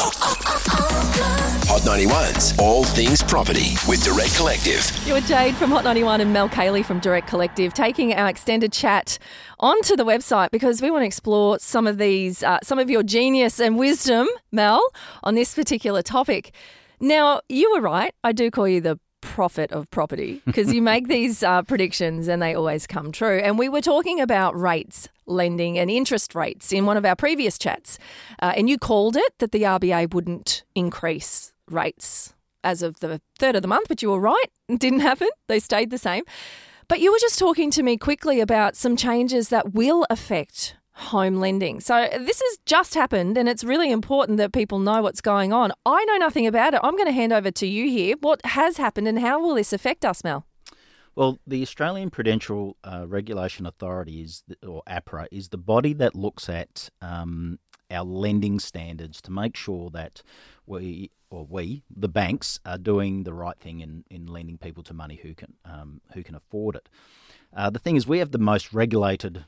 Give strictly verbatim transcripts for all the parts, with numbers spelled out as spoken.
Hot ninety-one's All Things Property with Direct Collective. You're Jade from Hot ninety-one and Mel Cayley from Direct Collective, taking our extended chat onto the website because we want to explore some of these, uh, some of your genius and wisdom, Mel, on this particular topic. Now, you were right. I do call you the prophet of property because you make these uh, predictions and they always come true. And we were talking about rates, lending and interest rates in one of our previous chats. Uh, and you called it that the R B A wouldn't increase rates as of the third of the month, but you were right. It didn't happen. They stayed the same. But you were just talking to me quickly about some changes that will affect home lending. So this has just happened and it's really important that people know what's going on. I know nothing about it. I'm going to hand over to you here. What has happened and how will this affect us, Mel? Well, the Australian Prudential uh, Regulation Authority, is the, or APRA, is the body that looks at um, our lending standards to make sure that we, or we, the banks, are doing the right thing in, in lending people to money who can um, who can afford it. Uh, the thing is, we have the most regulated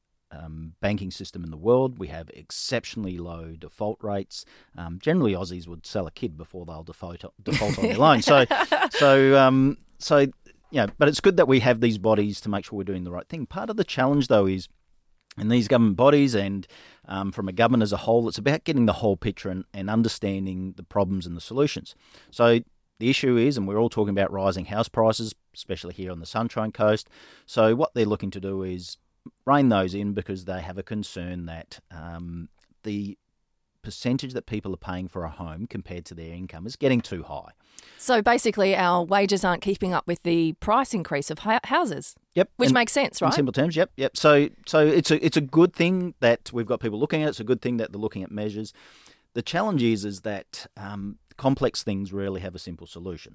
Um, banking system in the world. We have exceptionally low default rates. Um, generally, Aussies would sell a kid before they'll default default on their loan. So, so, um, so, you know, but it's good that we have these bodies to make sure we're doing the right thing. Part of the challenge, though, is in these government bodies and um, from a government as a whole, it's about getting the whole picture and, and understanding the problems and the solutions. So the issue is, and we're all talking about rising house prices, especially here on the Sunshine Coast. So what they're looking to do is rein those in because they have a concern that um, the percentage that people are paying for a home compared to their income is getting too high. So basically our wages aren't keeping up with the price increase of ha- houses. Yep. Which and makes sense, right? In simple terms, yep, yep. So so it's a it's a good thing that we've got people looking at it. It's a good thing that they're looking at measures. The challenge is, is that um, complex things rarely have a simple solution.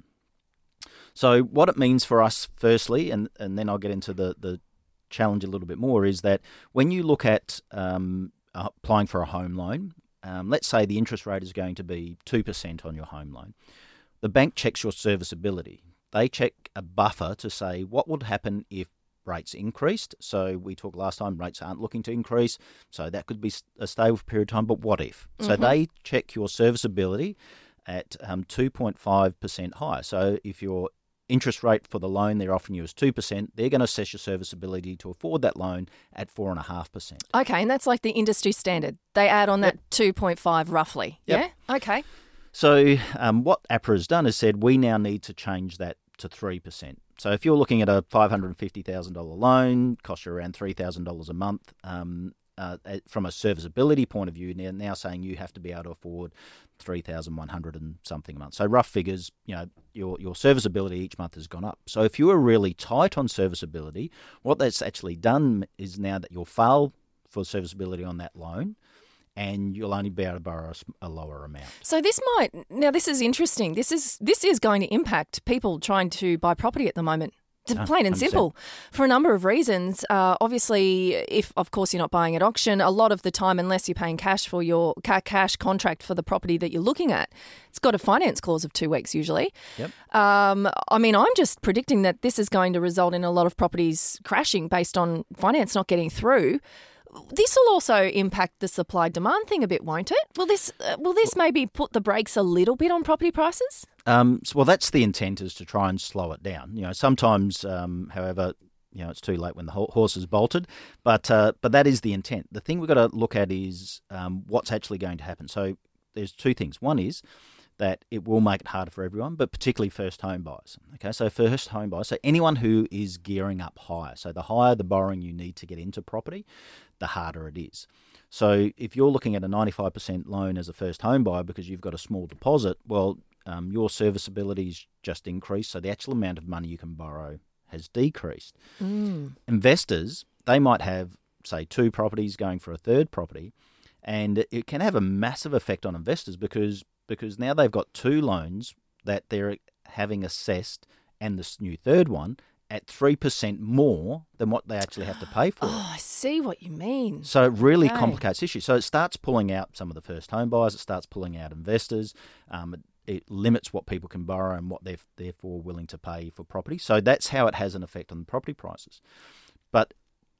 So what it means for us, firstly, and, and then I'll get into the, the challenge a little bit more, is that when you look at um, applying for a home loan, um, let's say the interest rate is going to be two percent on your home loan. The bank checks your serviceability. They check a buffer to say what would happen if rates increased. So we talked last time, rates aren't looking to increase, so that could be a stable period of time, but what if? Mm-hmm. So they check your serviceability at um, two point five percent higher. So if your interest rate for the loan they're offering you is two percent, they're going to assess your serviceability to afford that loan at four point five percent. Okay, and that's like the industry standard. They add on that yep. two point five roughly, yep. yeah? Okay. So um, what APRA has done is said we now need to change that to three percent. So if you're looking at a five hundred fifty thousand dollars loan, costs you around three thousand dollars a month, um, uh, from a serviceability point of view, they're now saying you have to be able to afford three thousand one hundred and something a month. So rough figures, you know, your your serviceability each month has gone up. So if you are really tight on serviceability, what that's actually done is now that you'll fail for serviceability on that loan, and you'll only be able to borrow a lower amount. So this might, now this is interesting. This is this is going to impact people trying to buy property at the moment. Plain and one hundred percent. simple, for a number of reasons. Uh, obviously, if, of course, you're not buying at auction, a lot of the time, unless you're paying cash for your ca- cash contract for the property that you're looking at, it's got a finance clause of two weeks usually. Yep. Um, I mean, I'm just predicting that this is going to result in a lot of properties crashing based on finance not getting through. This will also impact the supply-demand thing a bit, won't it? Will this uh, will this maybe put the brakes a little bit on property prices? Um, so, well, that's the intent, is to try and slow it down. You know, sometimes, um, however, you know, it's too late when the horse is bolted. But uh, but that is the intent. The thing we've got to look at is um, what's actually going to happen. So there's two things. One is that it will make it harder for everyone, but particularly first home buyers. Okay, so first home buyers, so anyone who is gearing up higher. So the higher the borrowing you need to get into property, the harder it is. So if you're looking at a ninety-five percent loan as a first home buyer because you've got a small deposit, well, um, your serviceability's just increased, so the actual amount of money you can borrow has decreased. Mm. Investors, they might have, say, two properties going for a third property, and it can have a massive effect on investors because because now they've got two loans that they're having assessed, and this new third one at three percent more than what they actually have to pay for. Oh, I see what you mean. So it really okay. complicates issues. So it starts pulling out some of the first home buyers, it starts pulling out investors, um, it, it limits what people can borrow and what they're therefore willing to pay for property. So that's how it has an effect on the property prices. But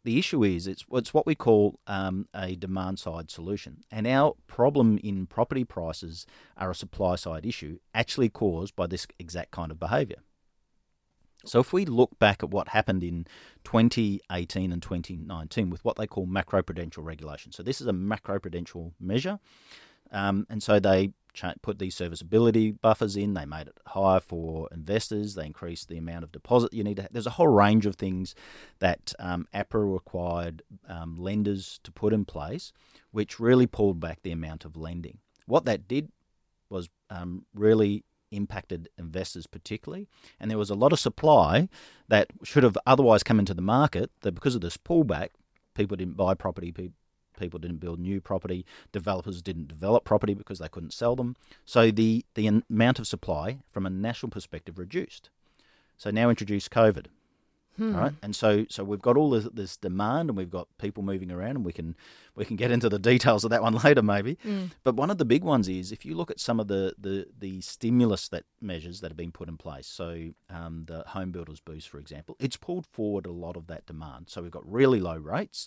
the issue is it's, it's what we call um, a demand-side solution. And our problem in property prices are a supply-side issue actually caused by this exact kind of behaviour. So if we look back at what happened in twenty eighteen and twenty nineteen with what they call macroprudential regulation. So this is a macroprudential measure. Um, and so they cha- put these serviceability buffers in. They made it higher for investors. They increased the amount of deposit you need to have. There's a whole range of things that um, APRA required um, lenders to put in place, which really pulled back the amount of lending. What that did was um, really impacted investors particularly, and there was a lot of supply that should have otherwise come into the market that because of this pullback, people didn't buy property, people People didn't build new property. Developers didn't develop property because they couldn't sell them. So the, the amount of supply from a national perspective reduced. So now introduce COVID. Hmm. All right, and so so we've got all this, this demand, and we've got people moving around, and we can we can get into the details of that one later maybe. Mm. But one of the big ones is if you look at some of the the, the stimulus that measures that have been put in place. So um, the home builders boost, for example, it's pulled forward a lot of that demand. So we've got really low rates.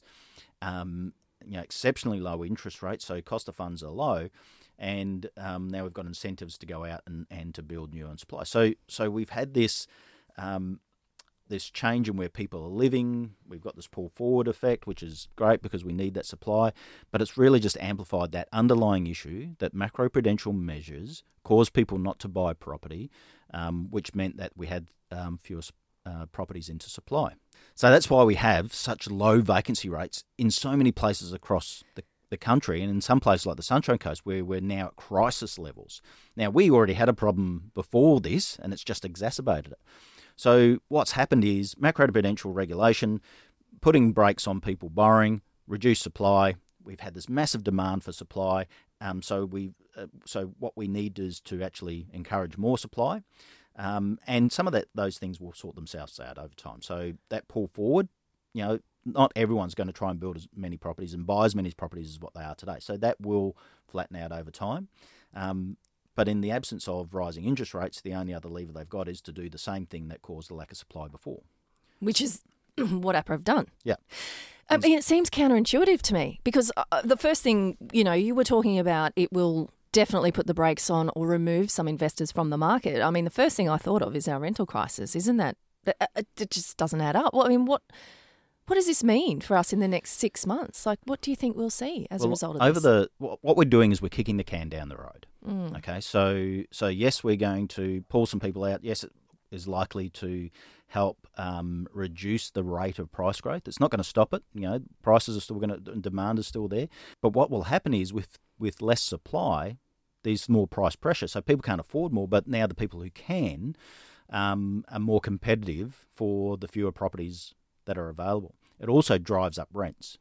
Um, you know, exceptionally low interest rates, so cost of funds are low, and um, now we've got incentives to go out and, and to build new and supply. So so we've had this um, this change in where people are living. We've got this pull forward effect, which is great because we need that supply, but it's really just amplified that underlying issue that macroprudential measures cause people not to buy property, um, which meant that we had um, fewer uh, properties into supply. So that's why we have such low vacancy rates in so many places across the, the country, and in some places like the Sunshine Coast where we're now at crisis levels. Now, we already had a problem before this, and it's just exacerbated it. So what's happened is macroprudential regulation, putting brakes on people borrowing, reduced supply. We've had this massive demand for supply. Um, so we, uh, so what we need is to actually encourage more supply. Um, and some of that, those things will sort themselves out over time. So that pull forward, you know, not everyone's going to try and build as many properties and buy as many properties as what they are today. So that will flatten out over time. Um, but in the absence of rising interest rates, the only other lever they've got is to do the same thing that caused the lack of supply before. Which is what APRA have done. Yeah. I mean, it seems counterintuitive to me because uh, the first thing, you know, you were talking about it will definitely put the brakes on or remove some investors from the market. I mean, the first thing I thought of is our rental crisis. Isn't that, it just doesn't add up. Well, I mean, what what does this mean for us in the next six months? Like, what do you think we'll see as well, a result of over this? the what we're doing is we're kicking the can down the road. Mm. Okay, so so yes, we're going to pull some people out. Yes, it is likely to help um, reduce the rate of price growth. It's not going to stop it. You know, prices are still going to, demand is still there. But what will happen is with with less supply, there's more price pressure. So people can't afford more, but now the people who can um, are more competitive for the fewer properties that are available. It also drives up rents.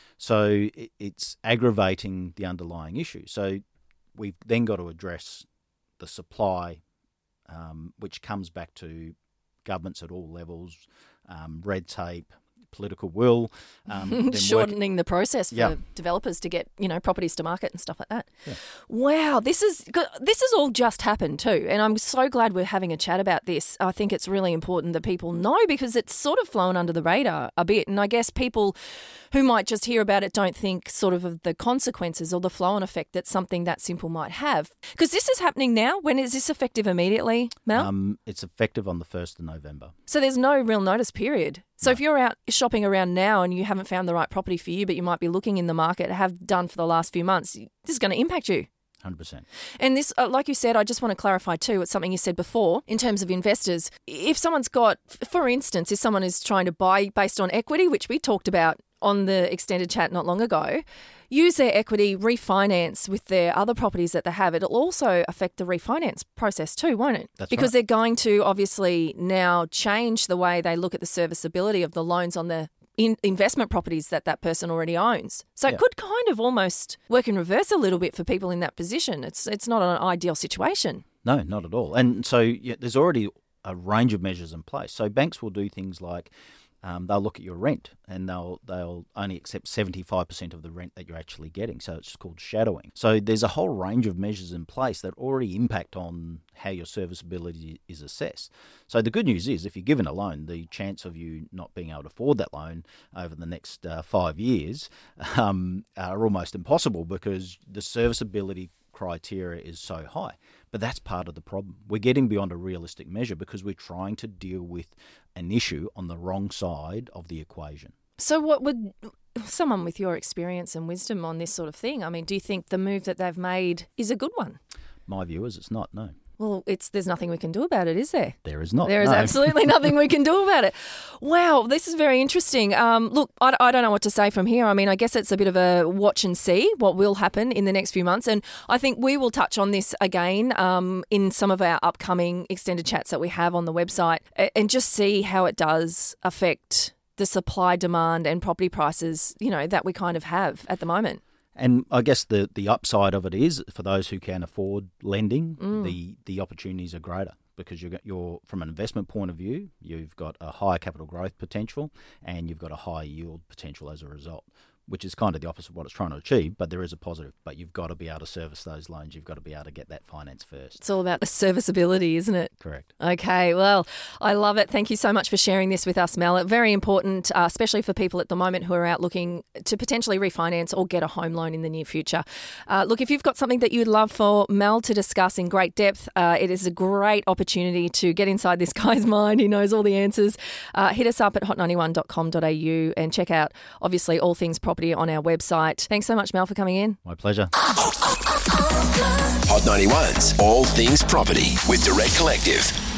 So it, it's aggravating the underlying issue. So we've then got to address the supply, um, which comes back to governments at all levels, um, red tape, political will. Um, Shortening work... the process for yeah. developers to get, you know, properties to market and stuff like that. Yeah. Wow, this is this has all just happened too. And I'm so glad we're having a chat about this. I think it's really important that people know because it's sort of flown under the radar a bit. And I guess people who might just hear about it don't think sort of of the consequences or the flow-on effect that something that simple might have. Because this is happening now. When is this effective immediately, Mel? Um, it's effective on the first of November. So there's no real notice period. So no. if you're out shopping around now and you haven't found the right property for you, but you might be looking in the market, have done for the last few months, this is going to impact you. one hundred percent. And this, uh, like you said, I just want to clarify too, it's something you said before in terms of investors. If someone's got, for instance, if someone is trying to buy based on equity, which we talked about on the extended chat not long ago, use their equity, refinance with their other properties that they have. It'll also affect the refinance process too, won't it? That's because right. They're going to obviously now change the way they look at the serviceability of the loans on the in investment properties that that person already owns. So yeah. it could kind of almost work in reverse a little bit for people in that position. It's it's not an ideal situation. No, not at all. And so yeah, there's already a range of measures in place. So banks will do things like um, they'll look at your rent and they'll they'll only accept seventy-five percent of the rent that you're actually getting. So it's called shadowing. So there's a whole range of measures in place that already impact on how your serviceability is assessed. So the good news is if you're given a loan, the chance of you not being able to afford that loan over the next uh, five years um, are almost impossible because the serviceability criteria is so high. But that's part of the problem. We're getting beyond a realistic measure because we're trying to deal with an issue on the wrong side of the equation. So what would someone with your experience and wisdom on this sort of thing, I mean, do you think the move that they've made is a good one? My view is it's not, no. Well, it's there's nothing we can do about it, is there? There is not. There is no. absolutely nothing we can do about it. Wow, this is very interesting. Um, look, I, I don't know what to say from here. I mean, I guess it's a bit of a watch and see what will happen in the next few months. And I think we will touch on this again um, in some of our upcoming extended chats that we have on the website and just see how it does affect the supply, demand and property prices, you know, that we kind of have at the moment. And I guess the, the upside of it is for those who can afford lending, Mm. the, the opportunities are greater because you're, you're from an investment point of view, you've got a higher capital growth potential and you've got a higher yield potential as a result, which is kind of the opposite of what it's trying to achieve, but there is a positive. But you've got to be able to service those loans. You've got to be able to get that finance first. It's all about the serviceability, isn't it? Correct. Okay, well, I love it. Thank you so much for sharing this with us, Mel. Very important, uh, especially for people at the moment who are out looking to potentially refinance or get a home loan in the near future. Uh, look, if you've got something that you'd love for Mel to discuss in great depth, uh, it is a great opportunity to get inside this guy's mind. He knows all the answers. Uh, hit us up at hot ninety-one dot com dot a u and check out, obviously, all things property on our website. Thanks so much, Mel, for coming in. My pleasure. Hot ninety-one's All Things Property with Direct Collective.